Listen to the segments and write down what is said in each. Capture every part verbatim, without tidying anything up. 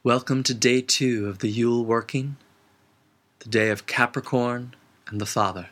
Welcome to day two of the Yule working, the day of Capricorn and the Father.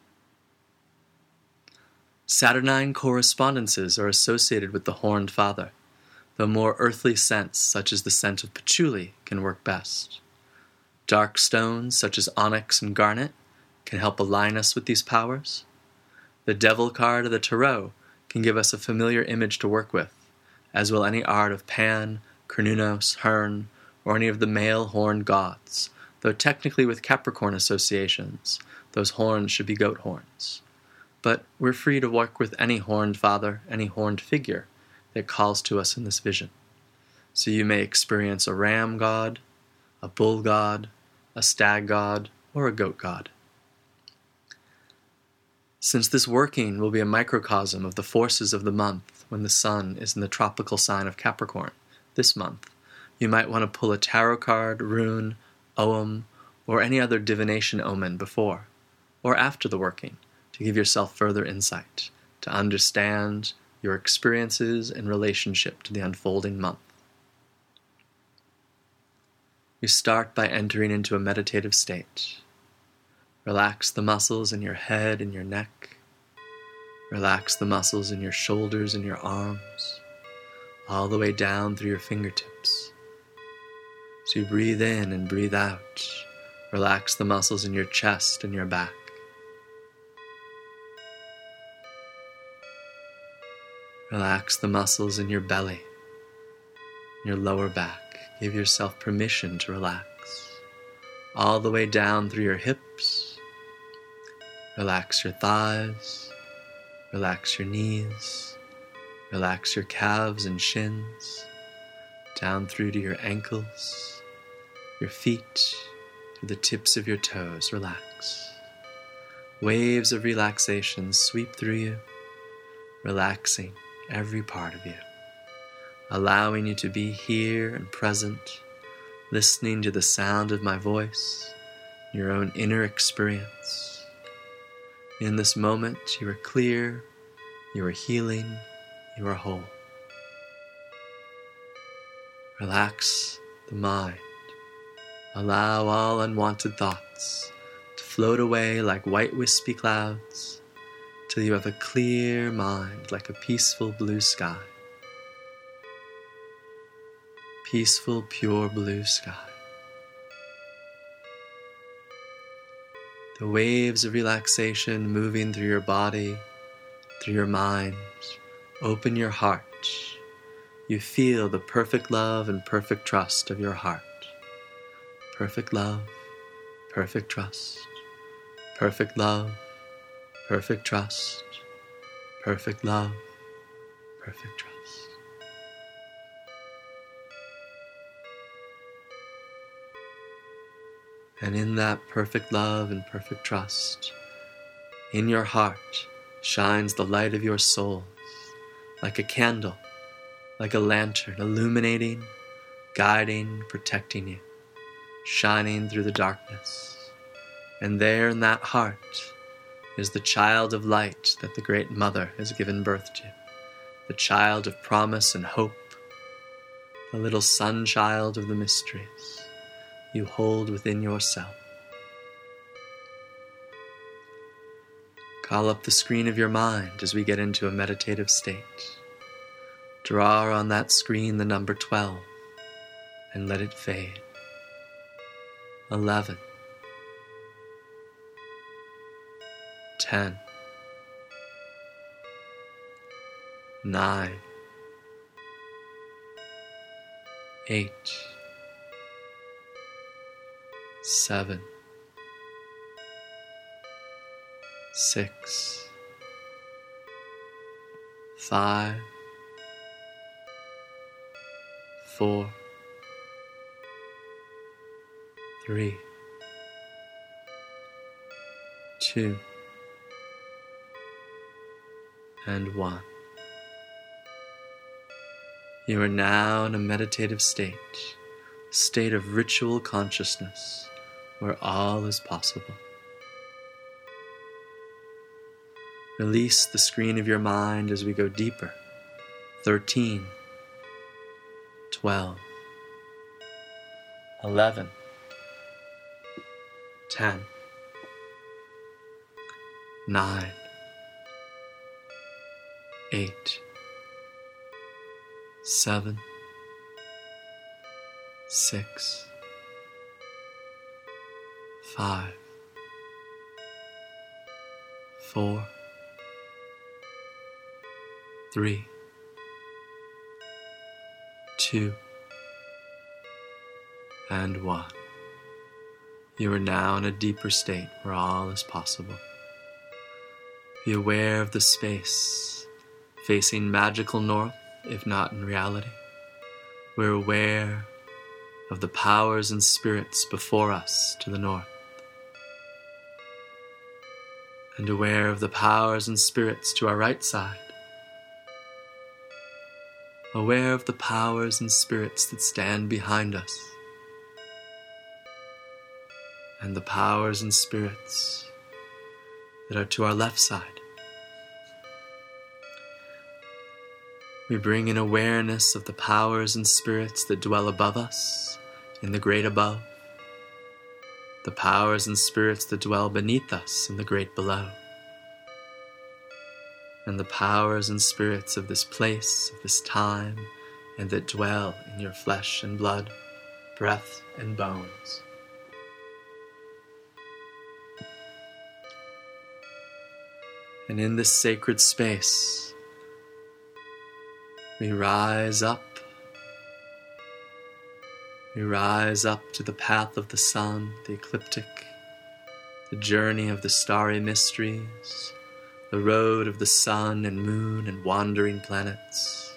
Saturnine correspondences are associated with the Horned Father, though more earthly scents, such as the scent of patchouli, can work best. Dark stones, such as onyx and garnet, can help align us with these powers. The Devil card of the Tarot can give us a familiar image to work with, as will any art of Pan, Cernunnos, Herne, or any of the male horned gods, though technically with Capricorn associations, those horns should be goat horns. But we're free to work with any horned father, any horned figure that calls to us in this vision. So you may experience a ram god, a bull god, a stag god, or a goat god. Since this working will be a microcosm of the forces of the month when the sun is in the tropical sign of Capricorn, this month, you might want to pull a tarot card, rune, ogham, or any other divination omen before or after the working to give yourself further insight, to understand your experiences in relationship to the unfolding month. You start by entering into a meditative state. Relax the muscles in your head and your neck. Relax the muscles in your shoulders and your arms, all the way down through your fingertips. So you breathe in and breathe out. Relax the muscles in your chest and your back. Relax the muscles in your belly, your lower back. Give yourself permission to relax. All the way down through your hips. Relax your thighs. Relax your knees. Relax your calves and shins. Down through to your ankles, your feet, through the tips of your toes. Relax. Waves of relaxation sweep through you, relaxing every part of you, allowing you to be here and present, listening to the sound of my voice, your own inner experience. In this moment, you are clear, you are healing, you are whole. Relax the mind. Allow all unwanted thoughts to float away like white wispy clouds till you have a clear mind like a peaceful blue sky. Peaceful, pure blue sky. The waves of relaxation moving through your body, through your mind. Open your heart. You feel the perfect love and perfect trust of your heart. Perfect love, perfect trust. Perfect love, perfect trust. Perfect love, perfect trust. And in that perfect love and perfect trust, in your heart shines the light of your souls, like a candle, like a lantern, illuminating, guiding, protecting you, shining through the darkness. And there in that heart is the child of light that the Great Mother has given birth to, the child of promise and hope, the little sun child of the mysteries you hold within yourself. Call up the screen of your mind as we get into a meditative state. Draw on that screen the number twelve and let it fade. eleven. ten. nine. eight. seven. six. five. Four, three, two, and one. You are now in a meditative state, a state of ritual consciousness, where all is possible. Release the screen of your mind as we go deeper. thirteen, twelve, eleven, ten, nine, eight, seven, six, five, four, three, two, and one. You are now in a deeper state where all is possible. Be aware of the space facing magical north, if not in reality. We're aware of the powers and spirits before us to the north, and aware of the powers and spirits to our right side. Aware of the powers and spirits that stand behind us, and the powers and spirits that are to our left side. We bring in awareness of the powers and spirits that dwell above us, in the great above, the powers and spirits that dwell beneath us in the great below, and the powers and spirits of this place, of this time, and that dwell in your flesh and blood, breath and bones. And in this sacred space, we rise up. We rise up to the path of the sun, the ecliptic, the journey of the starry mysteries, the road of the sun and moon and wandering planets.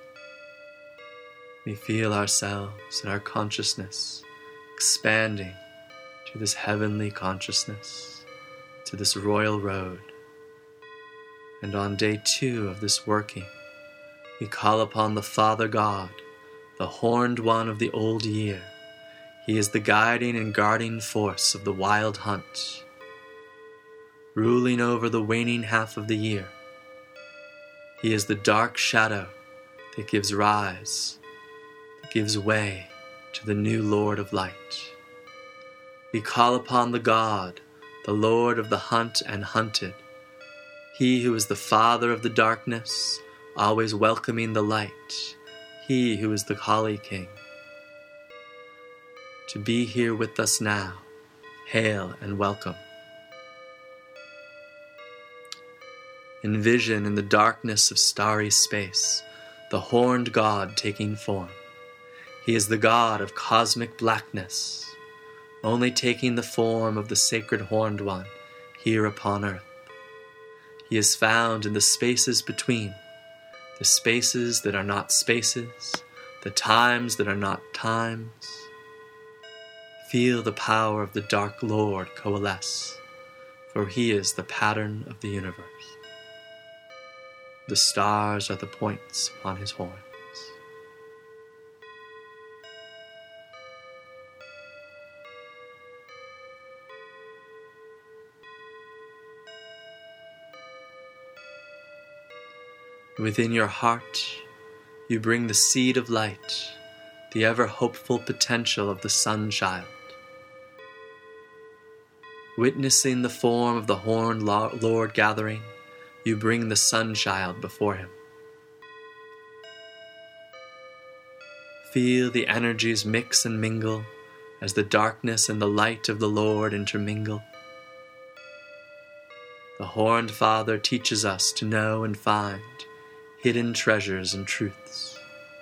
We feel ourselves and our consciousness expanding to this heavenly consciousness, to this royal road. And on day two of this working, we call upon the Father God, the horned one of the old year. He is the guiding and guarding force of the wild hunt, ruling over the waning half of the year. He is the dark shadow that gives rise, that gives way to the new Lord of light. We call upon the God, the Lord of the hunt and hunted, He who is the Father of the darkness, always welcoming the light, He who is the Kali King, to be here with us now. Hail and welcome. Envision in the darkness of starry space the horned God taking form. He is the God of cosmic blackness, only taking the form of the sacred horned one here upon earth. He is found in the spaces between, the spaces that are not spaces, the times that are not times. Feel the power of the Dark Lord coalesce, for He is the pattern of the universe. The stars are the points upon His horns. Within your heart, you bring the seed of light, the ever-hopeful potential of the Sun-Child. Witnessing the form of the horned Lord gathering, you bring the Sun-Child before Him. Feel the energies mix and mingle as the darkness and the light of the Lord intermingle. The horned Father teaches us to know and find hidden treasures and truths.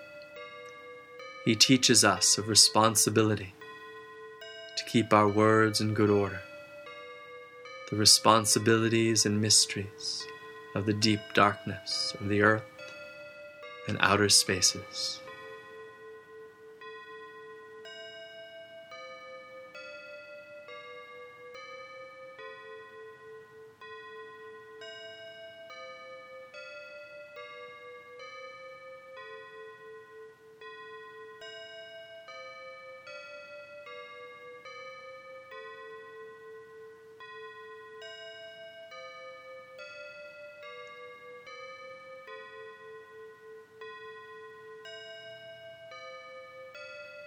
He teaches us of responsibility to keep our words in good order, the responsibilities and mysteries of the deep darkness of the earth and outer spaces.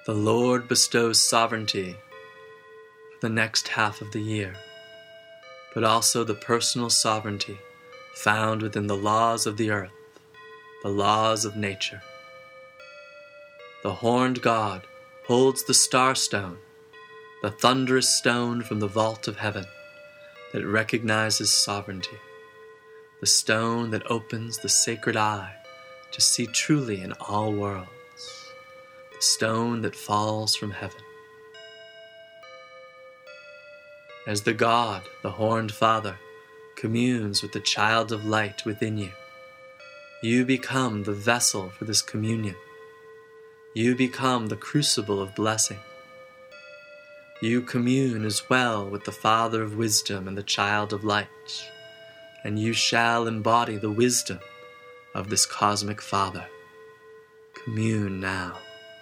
The Lord bestows sovereignty for the next half of the year, but also the personal sovereignty found within the laws of the earth, the laws of nature. The horned god holds the star stone, the thunderous stone from the vault of heaven that recognizes sovereignty, the stone that opens the sacred eye to see truly in all worlds, the stone that falls from heaven. As the God, the horned Father, communes with the child of light within you, you become the vessel for this communion. You become the crucible of blessing. You commune as well with the Father of wisdom and the child of light, and you shall embody the wisdom of this cosmic Father. Commune now.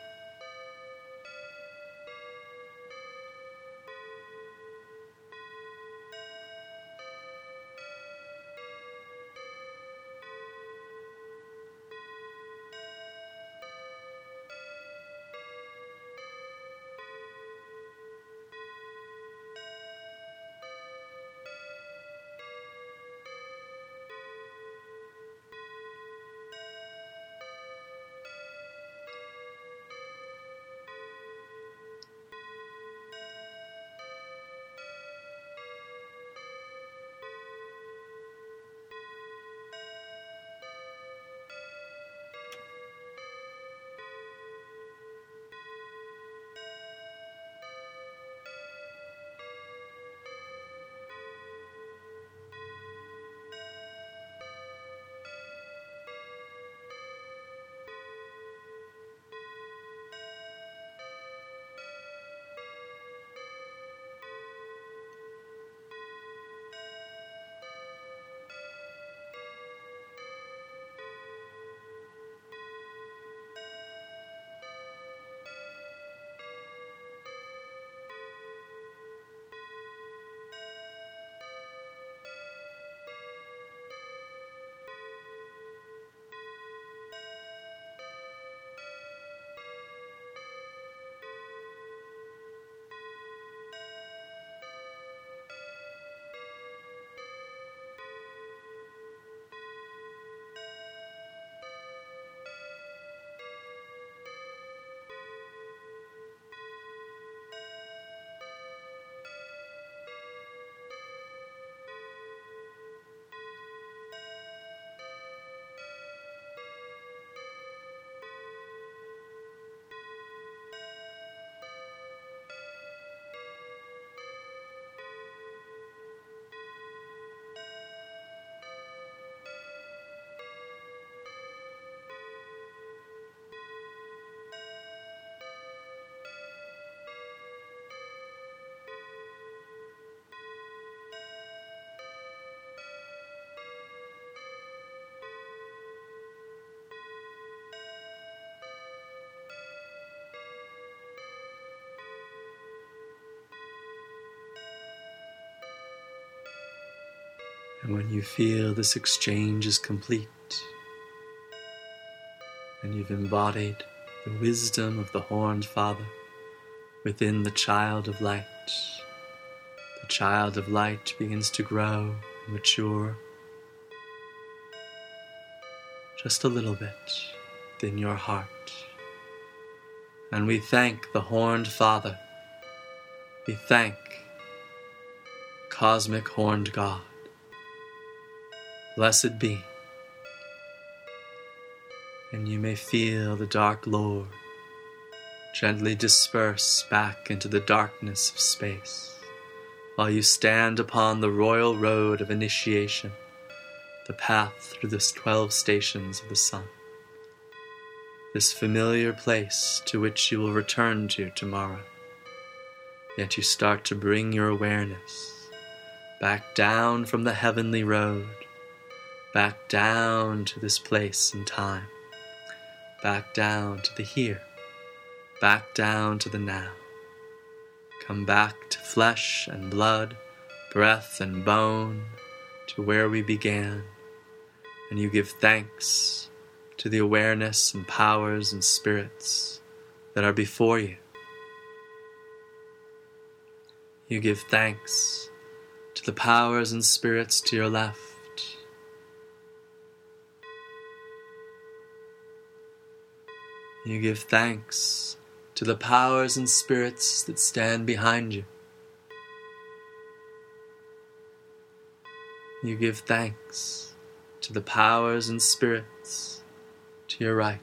And when you feel this exchange is complete, and you've embodied the wisdom of the horned Father within the child of light, the child of light begins to grow and mature just a little bit within your heart. And we thank the horned Father. We thank cosmic horned God. Blessed be. And you may feel the dark Lord gently disperse back into the darkness of space while you stand upon the royal road of initiation, the path through the twelve stations of the sun, this familiar place to which you will return to tomorrow. Yet you start to bring your awareness back down from the heavenly road, back down to this place and time, back down to the here, back down to the now. Come back to flesh and blood, breath and bone, to where we began, and you give thanks to the awareness and powers and spirits that are before you. You give thanks to the powers and spirits to your left. You give thanks to the powers and spirits that stand behind you. You give thanks to the powers and spirits to your right.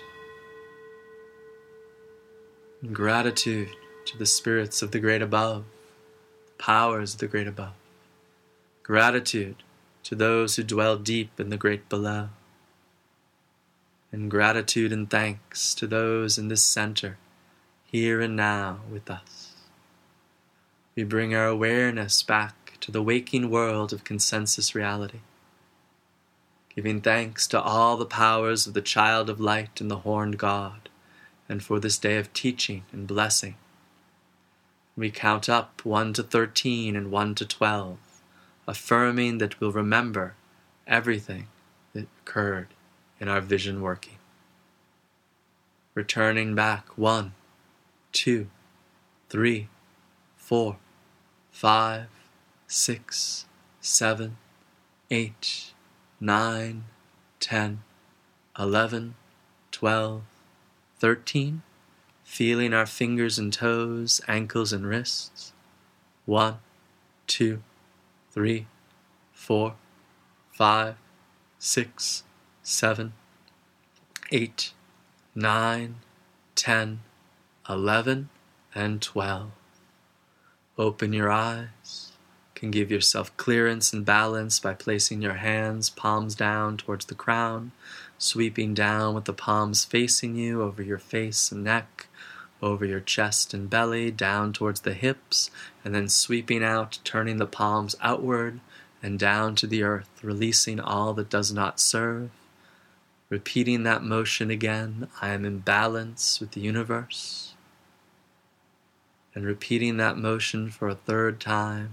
And gratitude to the spirits of the great above, the powers of the great above. Gratitude to those who dwell deep in the great below. And gratitude and thanks to those in this center, here and now with us. We bring our awareness back to the waking world of consensus reality, giving thanks to all the powers of the child of light and the horned God, and for this day of teaching and blessing. We count up one to thirteen and one to twelve, affirming that we'll remember everything that occurred in our vision working. Returning back one, two, three, four, five, six, seven, eight, nine, ten, eleven, twelve, thirteen, feeling our fingers and toes, ankles and wrists. One, two, three, four, five, six, seven, eight, nine, ten, eleven, and twelve. Open your eyes. You can give yourself clearance and balance by placing your hands palms down towards the crown, sweeping down with the palms facing you over your face and neck, over your chest and belly, down towards the hips, and then sweeping out, turning the palms outward and down to the earth, releasing all that does not serve. Repeating that motion again, I am in balance with the universe. And repeating that motion for a third time,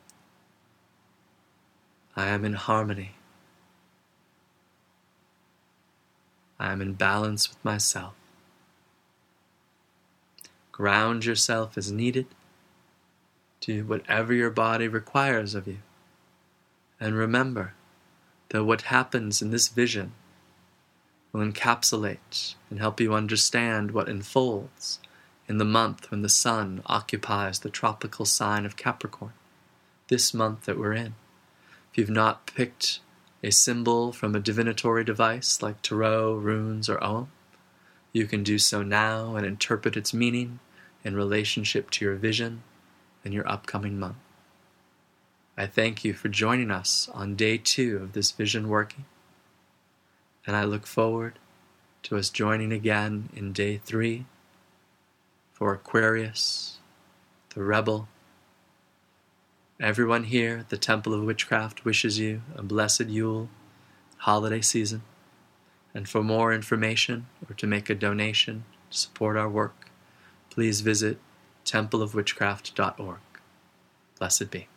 I am in harmony. I am in balance with myself. Ground yourself as needed. Do whatever your body requires of you. And remember that what happens in this vision will encapsulate and help you understand what unfolds in the month when the sun occupies the tropical sign of Capricorn, this month that we're in. If you've not picked a symbol from a divinatory device like tarot, runes, or Om, you can do so now and interpret its meaning in relationship to your vision and your upcoming month. I thank you for joining us on day two of this vision working, and I look forward to us joining again in day three for Aquarius, the Rebel. Everyone here at the Temple of Witchcraft wishes you a blessed Yule holiday season. And for more information or to make a donation to support our work, please visit temple of witchcraft dot org. Blessed be.